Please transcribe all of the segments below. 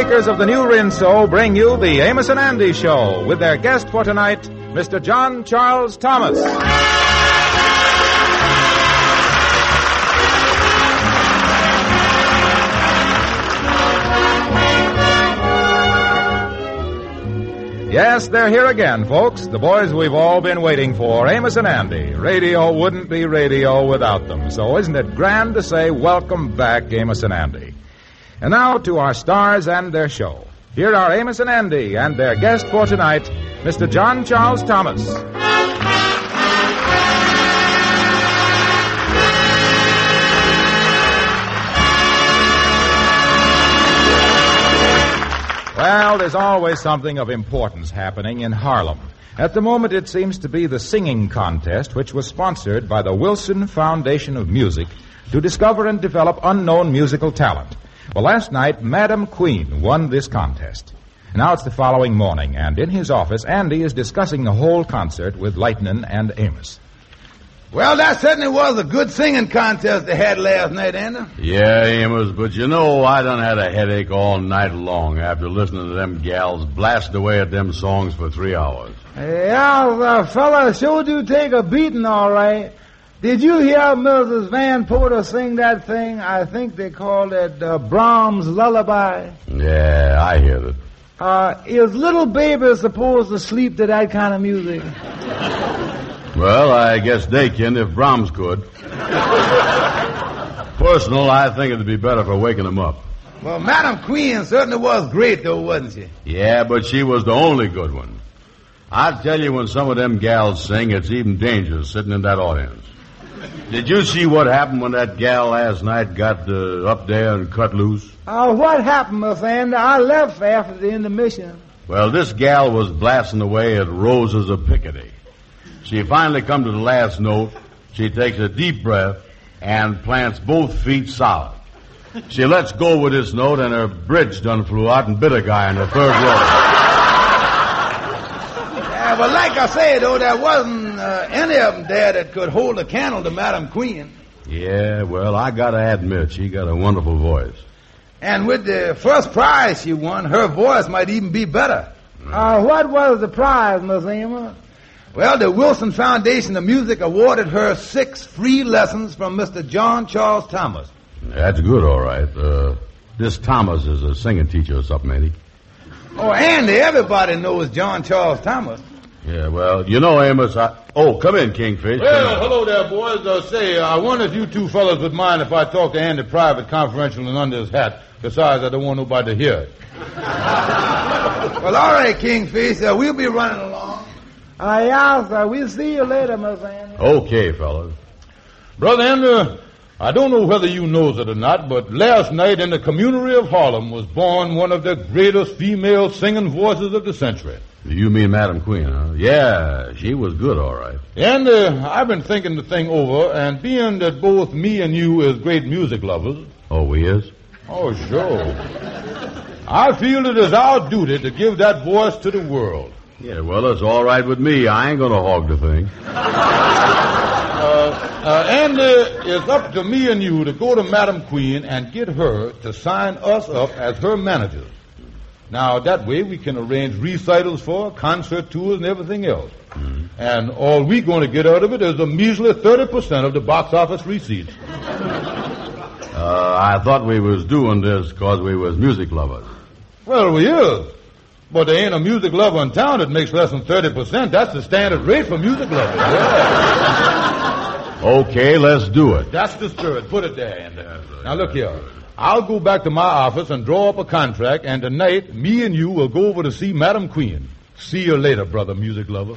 makers of the new Rinso bring you the Amos and Andy Show with their guest for tonight, Mr. John Charles Thomas. Yes, they're here again, folks. The boys we've all been waiting for, Amos and Andy. Radio wouldn't be radio without them. So isn't it grand to say welcome back, Amos and Andy? And now to our stars and their show. Here are Amos and Andy and their guest for tonight, Mr. John Charles Thomas. Well, there's always something of importance happening in Harlem. At the moment, it seems to be the singing contest, which was sponsored by the Wilson Foundation of Music to discover and develop unknown musical talent. Well, last night, Madam Queen won this contest. Now it's the following morning, and in his office, Andy is discussing the whole concert with Lightnin and Amos. Well, that certainly was a good singing contest they had last night, Andy. Yeah, Amos, but you know, I done had a headache all night long after listening to them gals blast away at them songs for 3 hours. Yeah, the fella sure do take a beating, all right. Did you hear Mrs. Van Porter sing that thing? I think they called it Brahms' Lullaby. Yeah, I hear it. Is little baby supposed to sleep to that kind of music? Well, I guess they can if Brahms could. Personal, I think it'd be better for waking them up. Well, Madam Queen certainly was great, though, wasn't she? Yeah, but she was the only good one. I tell you, when some of them gals sing, it's even dangerous sitting in that audience. Did you see what happened when that gal last night got up there and cut loose? What happened, Miss Andy? I left after the intermission. Well, this gal was blasting away at Roses of Picardy. She finally come to the last note. She takes a deep breath and plants both feet solid. She lets go with this note, and her bridge done flew out and bit a guy in the third row. Yeah, but like I say, though, there wasn't any of them there that could hold a candle to Madam Queen. Yeah, well, I gotta admit, she got a wonderful voice. And with the first prize she won, her voice might even be better. What was the prize, Miss Amos? Well, the Wilson Foundation of Music awarded her 6 free lessons from Mr. John Charles Thomas. That's good, all right. This Thomas is a singing teacher or something, ain't he? Oh, Andy, everybody knows John Charles Thomas. Yeah, well, you know, Amos, come in, Kingfish. Well, hello there, boys. I wonder if you two fellas would mind if I talk to Andy private, confidential, and under his hat. Besides, I don't want nobody to hear it. Well, all right, Kingfish. We'll be running along. Yeah, sir. We'll see you later, Miss Andy. Okay, fellas. Brother Andrew, I don't know whether you knows it or not, but last night in the community of Harlem was born one of the greatest female singing voices of the century. You mean Madam Queen, huh? Yeah, she was good, all right. And I've been thinking the thing over, and being that both me and you is great music lovers... Oh, we is? Oh, sure. I feel it is our duty to give that voice to the world. Yeah, well, it's all right with me. I ain't gonna hog the thing. And it's up to me and you to go to Madam Queen and get her to sign us up as her managers. Now, that way we can arrange recitals for her, concert tours, and everything else. Mm-hmm. And all we're going to get out of it is a measly 30% of the box office receipts. I thought we was doing this because we was music lovers. Well, we is. But there ain't a music lover in town that makes less than 30%. That's the standard rate for music lovers. Yeah. Okay, let's do it. That's the spirit. Put it there, Andy. Now, look here. I'll go back to my office and draw up a contract, and tonight, me and you will go over to see Madam Queen. See you later, brother music lover.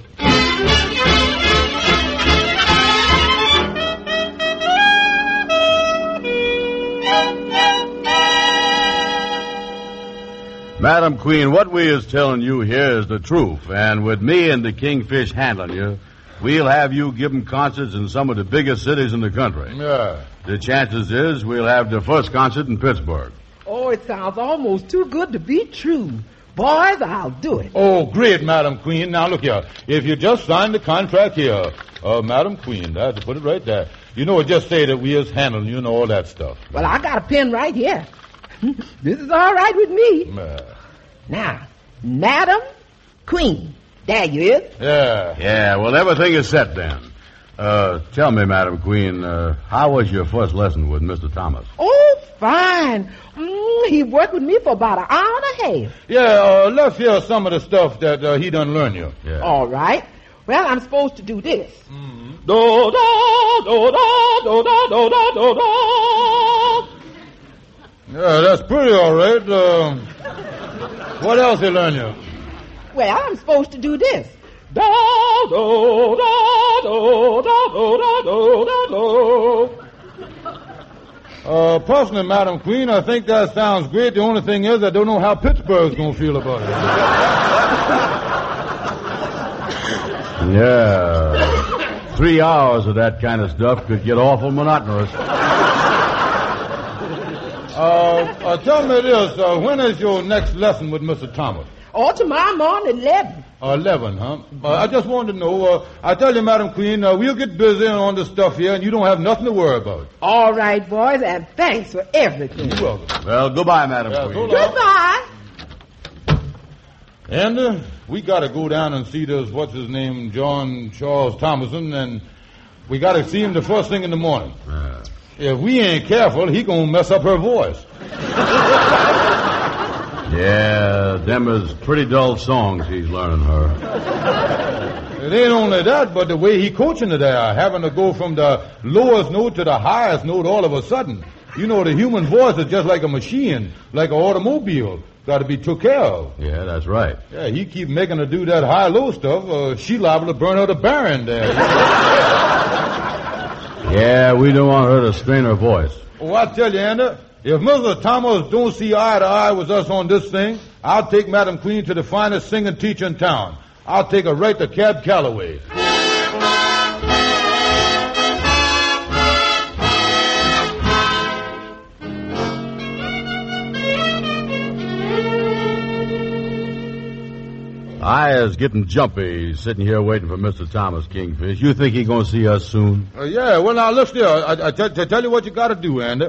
Madam Queen, what we is telling you here is the truth, and with me and the Kingfish handling you, we'll have you giving concerts in some of the biggest cities in the country. Yeah. The chances is we'll have the first concert in Pittsburgh. Oh, it sounds almost too good to be true. Boys, I'll do it. Oh, great, Madam Queen. Now, look here. If you just sign the contract here, Madam Queen, I have to put it right there. You know, just say that we is handling you and all that stuff. Well, I got a pen right here. This is all right with me. Uh, Now, Madam Queen. There you is. yeah. Yeah, well, everything is set then. Tell me, Madam Queen, how was your first lesson with Mr. Thomas? Oh, fine. He worked with me for about an hour and a half. Yeah, let's hear some of the stuff that he done learn you. Yeah. All right. Well, I'm supposed to do this. Mm-hmm. Do, do, do, do, do, do, do, do, do. Yeah, that's pretty all right. What else he learn you? Well, I'm supposed to do this. Do, do, do, do, do, do, do, do, do. Personally, Madam Queen, I think that sounds great. The only thing is I don't know how Pittsburgh's gonna feel about it. Yeah. 3 hours of that kind of stuff could get awful monotonous. Tell me this, when is your next lesson with Mr. Thomas? Or tomorrow morning at 11. 11, huh? I just wanted to know, I tell you, Madam Queen, we'll get busy on this stuff here, and you don't have nothing to worry about. All right, boys, and thanks for everything. You're welcome. Well, goodbye, Madam Yeah, Queen. so long. Goodbye. And we got to go down and see this, what's his name, John Charles Thomason, and we got to see him the first thing in the morning. If we ain't careful, he gonna mess up her voice. Yeah, them is pretty dull songs he's learning her. It ain't only that, but the way he coaching it there, having to go from the lowest note to the highest note all of a sudden. You know, the human voice is just like a machine, like an automobile. Got to be took care of. Yeah, that's right. Yeah, he keep making her do that high-low stuff. She liable to burn out a barren there. Yeah, we don't want her to strain her voice. Oh, I tell you, Andy, if Mr. Thomas don't see eye to eye with us on this thing, I'll take Madam Queen to the finest singing teacher in town. I'll take her right to Cab Calloway. I is getting jumpy sitting here waiting for Mr. Thomas Kingfish. You think he gonna see us soon? Yeah, well, now, look there. I tell you what you got to do, Andy.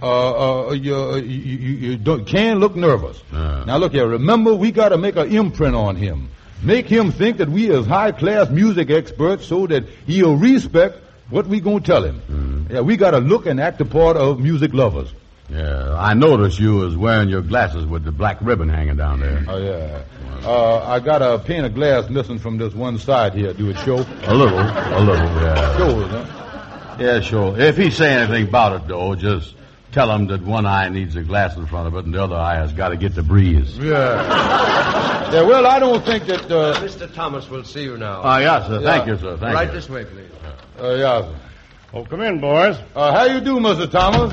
You can't look nervous. Now, look here. Remember, we got to make an imprint on him. Make him think that we is high-class music experts so that he'll respect what we gonna tell him. Yeah, we got to look and act the part of music lovers. Yeah, I noticed you was wearing your glasses with the black ribbon hanging down there. Oh, yeah. I got a pane of glass missing from this one side here. Do it show? A little, yeah. Shows, huh? Yeah, sure. If he say anything about it, though, just tell him that one eye needs a glass in front of it and the other eye has got to get the breeze. Yeah. Yeah, well, I don't think that... Mr. Thomas will see you now. Yes, sir. Thank you, sir. Thank Right you. this way, please. yeah. Oh, come in, boys. How you do, Mr. Thomas?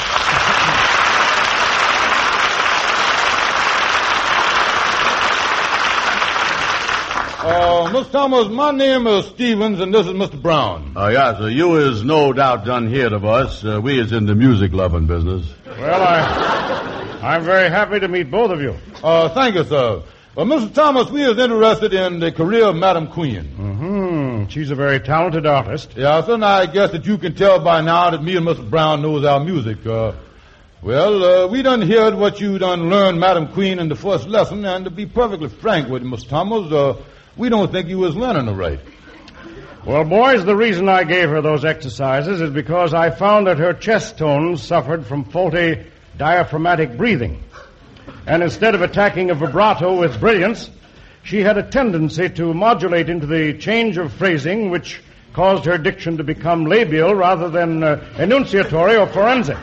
Mr. Thomas, my name is Stevens, and this is Mr. Brown. Yes, sir. You is no doubt done heard of us. We is in the music-loving business. Well, I'm very happy to meet both of you. Thank you, sir. Well, Mr. Thomas, we is interested in the career of Madam Queen. Mm-hmm. She's a very talented artist. Yeah, so now I guess that you can tell by now that me and Mr. Brown knows our music. We done heard what you done learned Madam Queen in the first lesson, and to be perfectly frank with you, Mr. Thomas, we don't think you was learning it right. Well, boys, the reason I gave her those exercises is because I found that her chest tones suffered from faulty diaphragmatic breathing. And instead of attacking a vibrato with brilliance, she had a tendency to modulate into the change of phrasing which caused her diction to become labial rather than enunciatory or forensic.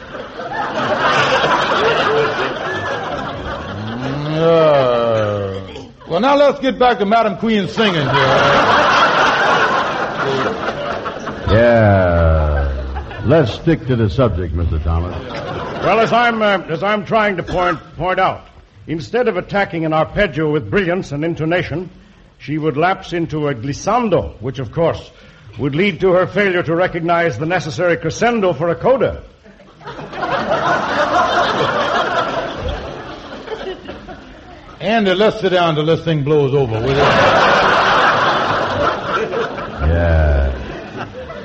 Well, now let's get back to Madam Queen singing here. Yeah. Let's stick to the subject, Mr. Thomas. Well, as I'm trying to point out, instead of attacking an arpeggio with brilliance and intonation, she would lapse into a glissando, which, of course, would lead to her failure to recognize the necessary crescendo for a coda. Andy, let's sit down till this thing blows over, will you? Yeah.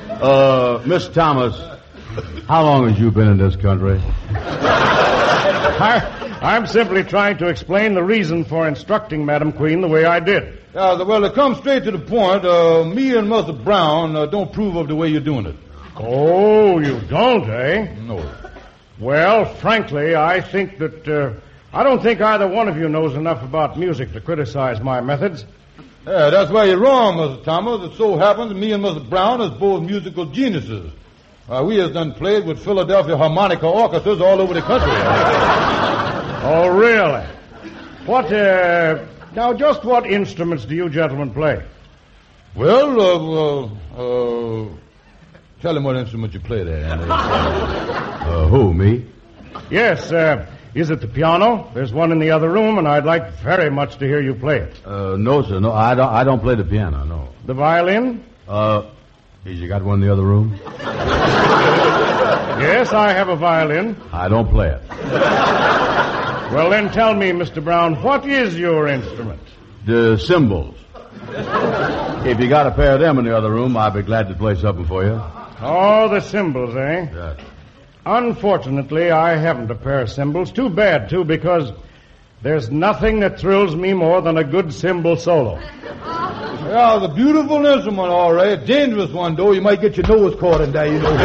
Miss Thomas, how long has you been in this country? I'm simply trying to explain the reason for instructing Madam Queen the way I did. Well, to come straight to the point, me and Mother Brown don't approve of the way you're doing it. Oh, you don't, eh? No. Well, frankly, I think that... I don't think either one of you knows enough about music to criticize my methods. Yeah, that's why you're wrong, Mr. Thomas. It so happens me and Mr. Brown is both musical geniuses. We has done played with Philadelphia harmonica orchestras all over the country. Oh, really? What, now, just what instruments do you gentlemen play? Well, tell him what instrument you play there, Andy. Who, me? Yes, is it the piano? There's one in the other room, and I'd like very much to hear you play it. No, sir. No, I don't play the piano, no. The violin? You got one in the other room? Yes, I have a violin. I don't play it. Well, then tell me, Mr. Brown, what is your instrument? The cymbals. If you got a pair of them in the other room, I'd be glad to play something for you. Oh, the cymbals, eh? Yes. Unfortunately, I haven't a pair of cymbals. Too bad, too, because there's nothing that thrills me more than a good cymbal solo. Yeah, the beautiful instrument, all right. Dangerous one, though. You might get your nose caught in there, you know.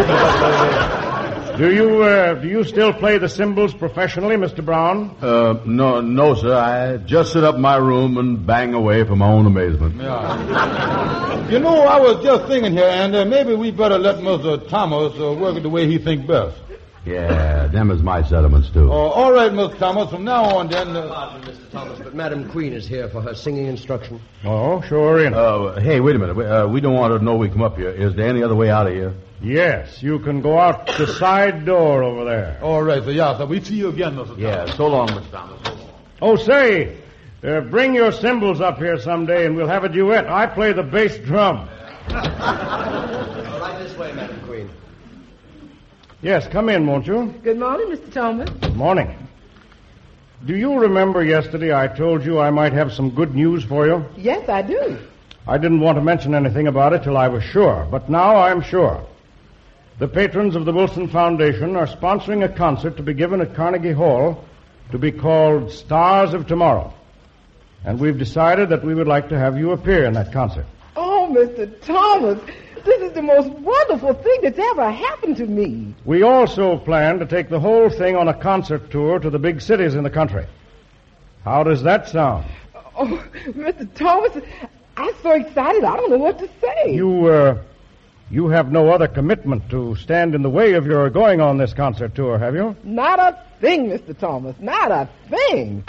Do you still play the cymbals professionally, Mr. Brown? No, sir. I just sit up in my room and bang away for my own amazement. Yeah. You know, I was just thinking here, and maybe we better let Mr. Thomas work it the way he thinks best. Yeah, them is my sentiments, too. All right, Mr. Thomas. From now on, then... Pardon, Mr. Thomas, but Madam Queen is here for her singing instruction. Oh, sure, in. Hey, wait a minute. We don't want her to know we come up here. Is there any other way out of here? Yes, you can go out the side door over there. All right, so we see you again, Mr. Thomas. Yeah, so long, Mr. Thomas. Oh, say, bring your cymbals up here someday and we'll have a duet. I play the bass drum. Right this way, Madam Queen. Yes, come in, won't you? Good morning, Mr. Thomas. Good morning. Do you remember yesterday I told you I might have some good news for you? Yes, I do. I didn't want to mention anything about it till I was sure, but now I'm sure. The patrons of the Wilson Foundation are sponsoring a concert to be given at Carnegie Hall to be called Stars of Tomorrow. And we've decided that we would like to have you appear in that concert. Oh, Mr. Thomas, this is the most wonderful thing that's ever happened to me. We also plan to take the whole thing on a concert tour to the big cities in the country. How does that sound? Oh, Mr. Thomas, I'm so excited I don't know what to say. You have no other commitment to stand in the way of your going on this concert tour, have you? Not a thing, Mr. Thomas, not a thing.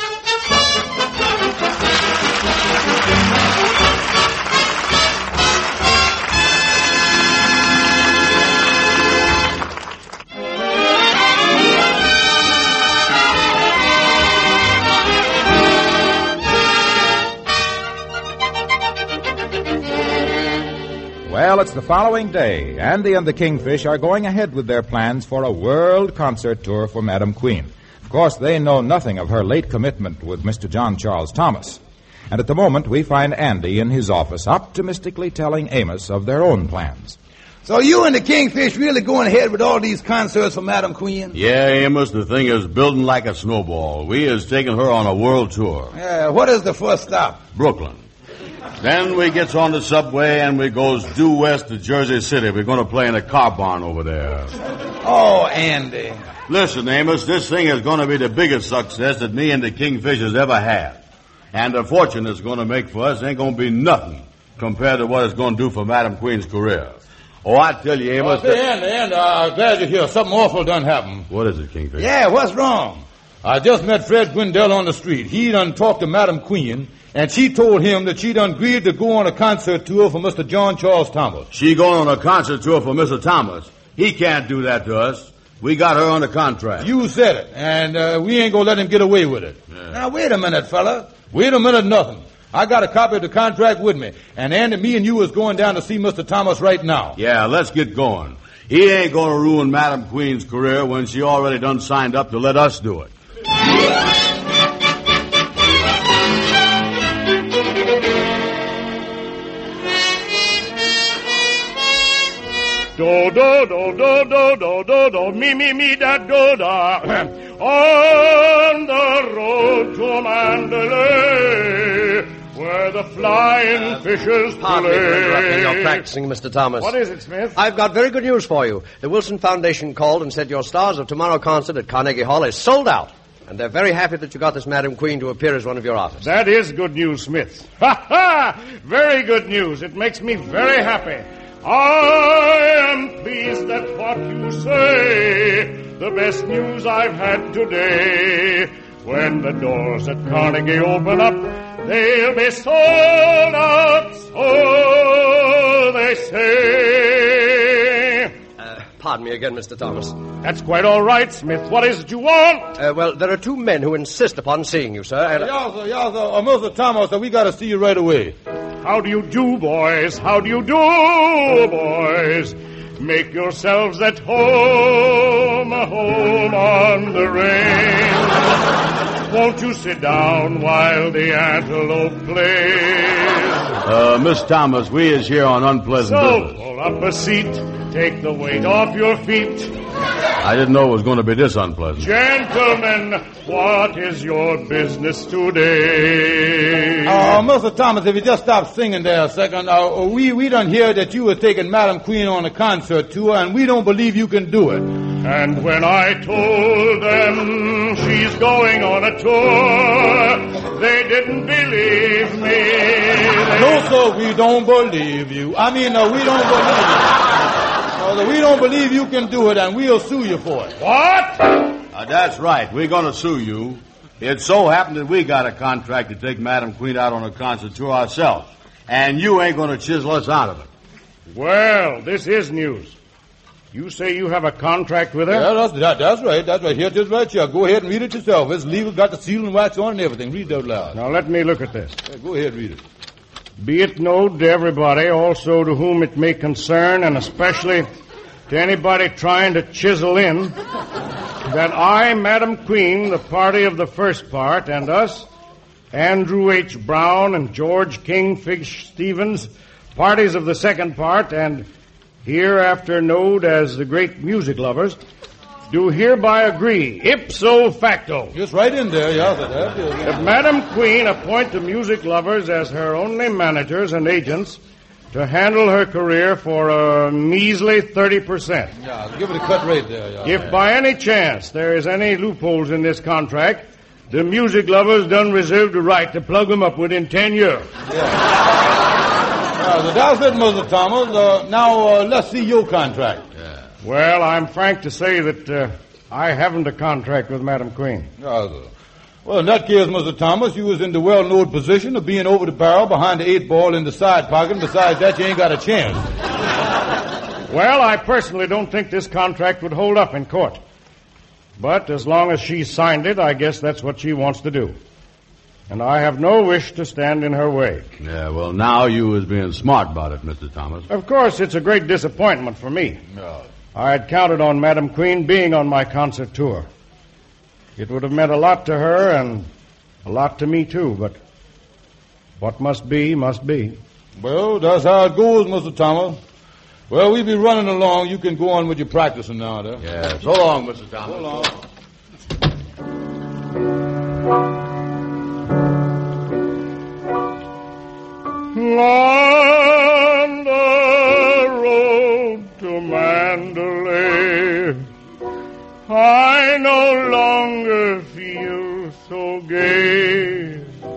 Well, it's the following day. Andy and the Kingfish are going ahead with their plans for a world concert tour for Madam Queen. Of course, they know nothing of her late commitment with Mr. John Charles Thomas. And at the moment, we find Andy in his office optimistically telling Amos of their own plans. So you and the Kingfish really going ahead with all these concerts for Madam Queen? Yeah, Amos, the thing is building like a snowball. We is taking her on a world tour. Yeah, what is the first stop? Brooklyn. Then we gets on the subway and we goes due west to Jersey City. We're going to play in a car barn over there. Oh, Andy. Listen, Amos, this thing is going to be the biggest success that me and the Kingfish has ever had. And the fortune it's going to make for us ain't going to be nothing compared to what it's going to do for Madam Queen's career. Oh, I tell you, Amos... Andy, I'm glad you're here. Something awful done happened. What is it, Kingfish? Yeah, what's wrong? I just met Fred Gwendell on the street. He done talked to Madam Queen, and she told him that she done agreed to go on a concert tour for Mr. John Charles Thomas. She going on a concert tour for Mr. Thomas. He can't do that to us. We got her on the contract. You said it, and we ain't gonna let him get away with it. Yeah. Now, wait a minute, fella. Wait a minute, nothing. I got a copy of the contract with me, and Andy, me and you is going down to see Mr. Thomas right now. Yeah, let's get going. He ain't gonna ruin Madam Queen's career when she already done signed up to let us do it. Do do do do do do do do me me me da do da. On the road to Mandalay, where the flying fishes Pardon me for interrupting your play. practicing, Mr. Thomas. What is it, Smith? I've got very good news for you. The Wilson Foundation called and said your Stars of Tomorrow concert at Carnegie Hall is sold out. And they're very happy that you got this Madam Queen to appear as one of your artists. That is good news, Smith. Ha ha! Very good news. It makes me very happy. I am pleased at what you say. The best news I've had today. When the doors at Carnegie open up, they'll be sold out, so they say. Pardon me again, Mr. Thomas. That's quite all right, Smith. What is it you want? Well, there are two men who insist upon seeing you, sir. And, Yes, sir. Mr. Thomas, we got to see you right away. How do you do, boys? How do you do, boys? Make yourselves at home on the range. Won't you sit down while the antelope plays? Miss Thomas, we is here on unpleasant So, business. pull up a seat. Take the weight off your feet. I didn't know it was going to be this unpleasant. Gentlemen, what is your business today? Mr. Thomas, if you just stop singing there a second, we done hear that you were taking Madam Queen on a concert tour, and we don't believe you can do it. And when I told them she's going on a tour, they didn't believe me. No, sir, we don't believe you. We don't believe you. We don't believe you can do it, and we'll sue you for it. What? That's right. We're going to sue you. It so happened that we got a contract to take Madam Queen out on a concert tour ourselves, and you ain't going to chisel us out of it. Well, this is news. You say you have a contract with her? Yeah, that's right. That's right. Here it is right here. Go ahead and read it yourself. It's legal, got the seal and wax on and everything. Read it out loud. Now, let me look at this. Yeah, go ahead and read it. Be it known to everybody, also to whom it may concern, and especially to anybody trying to chisel in, that I, Madam Queen, the party of the first part, and us, Andrew H. Brown and George Kingfish Stevens, parties of the second part, and hereafter known as the great music lovers, do hereby agree, ipso facto, Just right in there, yeah. that Madam Queen appoint the music lovers as her only managers and agents to handle her career for a measly 30%. Yeah, give it a cut rate there, yeah. If by any chance there is any loopholes in this contract, the music lovers done reserve the right to plug them up within 10 years. That's it, Mr. Thomas. Now, let's see your contract. Well, I'm frank to say that I haven't a contract with Madam Queen. Yeah, sir. Well, in that case, Mr. Thomas, you was in the well-known position of being over the barrel behind the 8-ball in the side pocket, and besides that, you ain't got a chance. Well, I personally don't think this contract would hold up in court. But as long as she signed it, I guess that's what she wants to do. And I have no wish to stand in her way. Yeah, well, now you was being smart about it, Mr. Thomas. Of course, it's a great disappointment for me. No. I had counted on Madam Queen being on my concert tour. It would have meant a lot to her and a lot to me, too, but what must be, must be. Well, that's how it goes, Mr. Thomas. Well, we be running along. You can go on with your practicing now, there. Yeah, so long, Mr. Thomas. So long. On the road to Mandalay, I no longer feel so gay.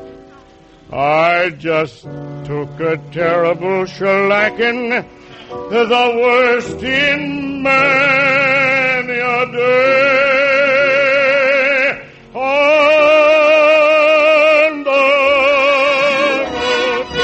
I just took a terrible shellacking, the worst in many a day. On the road to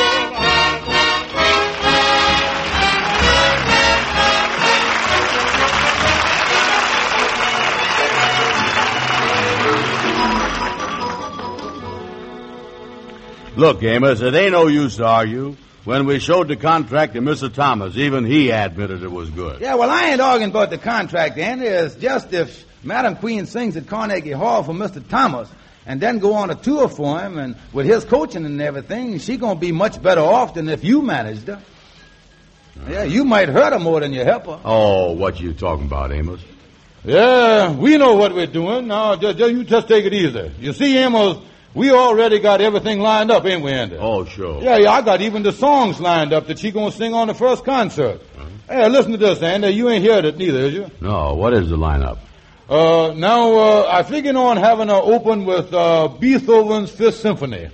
Look, Amos, it ain't no use to argue. When we showed the contract to Mr. Thomas, even he admitted it was good. Yeah, well, I ain't arguing about the contract, Andy. It's just if Madam Queen sings at Carnegie Hall for Mr. Thomas and then go on a tour for him, and with his coaching and everything, she gonna be much better off than if you managed her. Yeah, you might hurt her more than you help her. Oh, what you talking about, Amos? Yeah, we know what we're doing. Now, you just take it easy. You see, Amos, we already got everything lined up, ain't we, Andy? Oh, sure. Yeah, I got even the songs lined up that she gonna sing on the first concert. Hey, listen to this, Andy. You ain't heard it neither, is you? No, what is the lineup? Now, I figured on having her open with Beethoven's Fifth Symphony.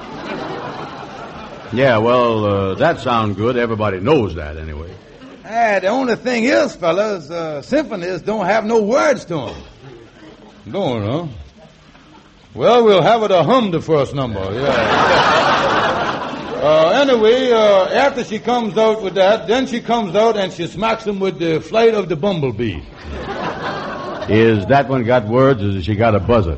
Yeah, well, that sounds good. Everybody knows that anyway. The only thing is, fellas, symphonies don't have no words to them. Don't, huh? Well, we'll have her to hum the first number, yeah. Anyway, after she comes out with that, then she comes out and she smacks him with the Flight of the Bumblebee. Is that one got words, or has she got a buzzer?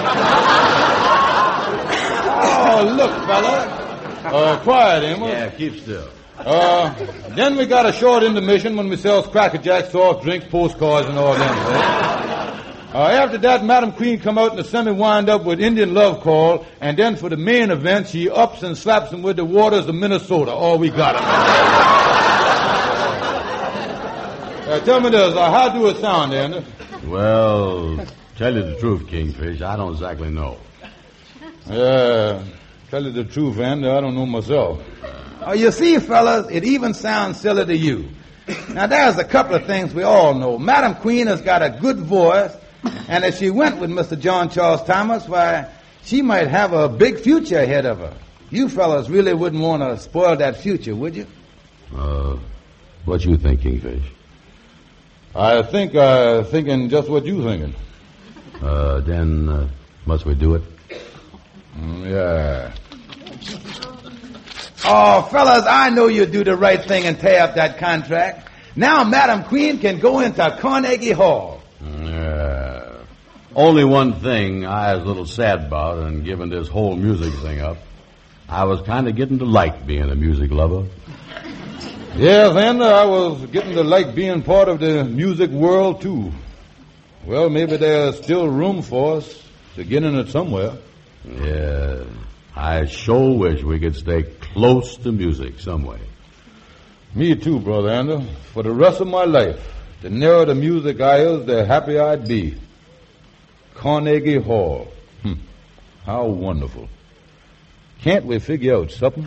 Oh, look, fella. Quiet, Amos. Yeah, keep still. Then we got a short intermission when we sells Cracker Jack, soft drinks, postcards, and all them. After that, Madam Queen come out in the semi-wind up with Indian Love Call, and then for the main event, she ups and slaps him with the waters of Minnesota. All we got. Tell me this, how do it sound, Andy? Well, tell you the truth, Kingfish, I don't exactly know. Tell you the truth, Andy, I don't know myself. You see, fellas, it even sounds silly to you. Now, there's a couple of things we all know. Madam Queen has got a good voice, and if she went with Mr. John Charles Thomas, why, she might have a big future ahead of her. You fellas really wouldn't want to spoil that future, would you? What you think, Kingfish? I think thinking just what you thinking. Then must we do it? Yeah. Oh, fellas, I know you'll do the right thing and tear up that contract. Now Madam Queen can go into Carnegie Hall. Only one thing I was a little sad about in giving this whole music thing up. I was kind of getting to like being a music lover. Yes, and I was getting to like being part of the music world, too. Well, maybe there's still room for us to get in it somewhere. Yeah, I sure wish we could stay close to music some way. Me too, Brother Andrew. For the rest of my life, the nearer the music I is, the happier I'd be. Carnegie Hall. How wonderful. Can't we figure out something?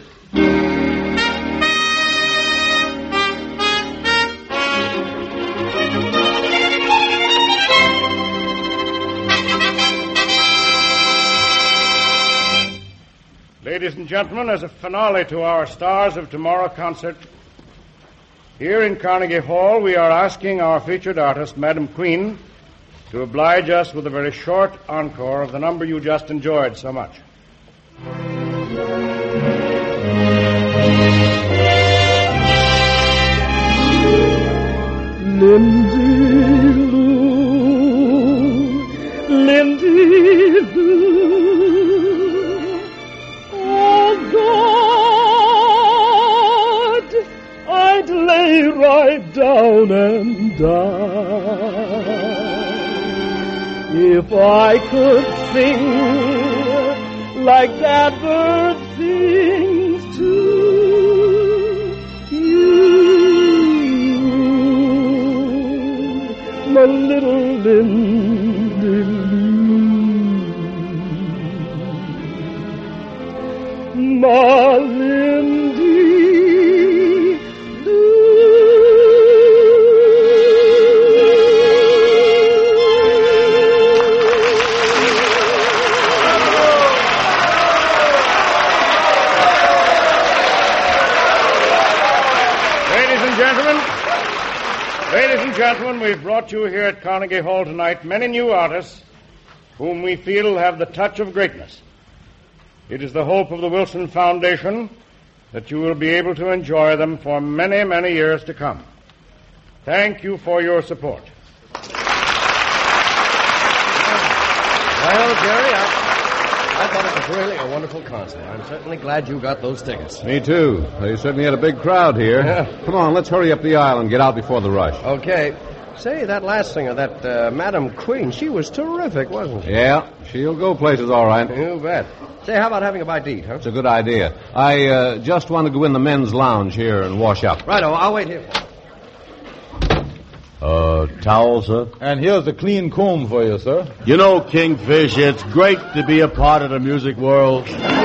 Ladies and gentlemen, as a finale to our Stars of Tomorrow concert, here in Carnegie Hall, we are asking our featured artist, Madam Queen, to oblige us with a very short encore of the number you just enjoyed so much. Lindy Lou, Lindy Lou, oh God, I'd lay right down and die if I could sing like that bird sings to you, my little Lindy Lou, my Lindy Lou. Ladies and gentlemen, we've brought you here at Carnegie Hall tonight many new artists whom we feel have the touch of greatness. It is the hope of the Wilson Foundation that you will be able to enjoy them for many, many years to come. Thank you for your support. Well, Jerry, I thought it was really a wonderful concert. I'm certainly glad you got those tickets. Me too. They certainly had a big crowd here. Yeah. Come on, let's hurry up the aisle and get out before the rush. Okay. Say, that last singer, that Madam Queen, she was terrific, wasn't she? Yeah, she'll go places all right. You bet. Say, how about having a bite to eat, huh? It's a good idea. I just want to go in the men's lounge here and wash up. Righto, I'll wait here. Towel, sir? And here's a clean comb for you, sir. You know, Kingfish, it's great to be a part of the music world.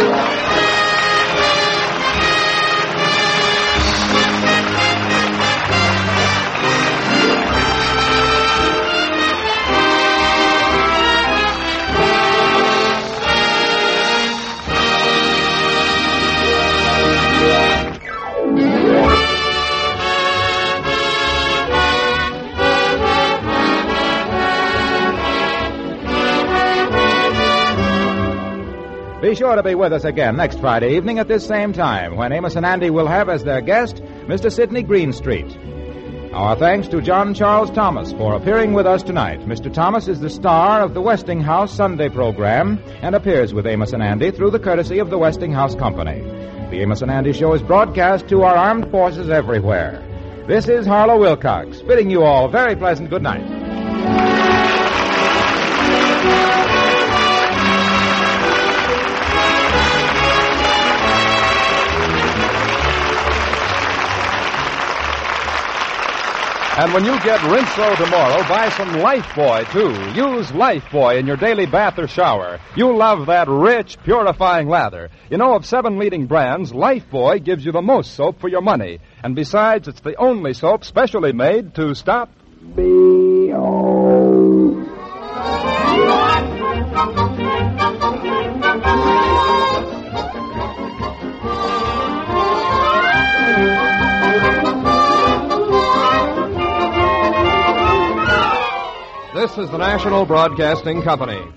Be sure to be with us again next Friday evening at this same time, when Amos and Andy will have as their guest Mr. Sidney Greenstreet. Our thanks to John Charles Thomas for appearing with us tonight. Mr. Thomas is the star of the Westinghouse Sunday program and appears with Amos and Andy through the courtesy of the Westinghouse Company. The Amos and Andy Show is broadcast to our armed forces everywhere. This is Harlow Wilcox, bidding you all very pleasant good night. And when you get Rinso tomorrow, buy some Lifebuoy, too. Use Lifebuoy in your daily bath or shower. You'll love that rich, purifying lather. You know, of 7 leading brands, Lifebuoy gives you the most soap for your money. And besides, it's the only soap specially made to stop B.O. This is the National Broadcasting Company.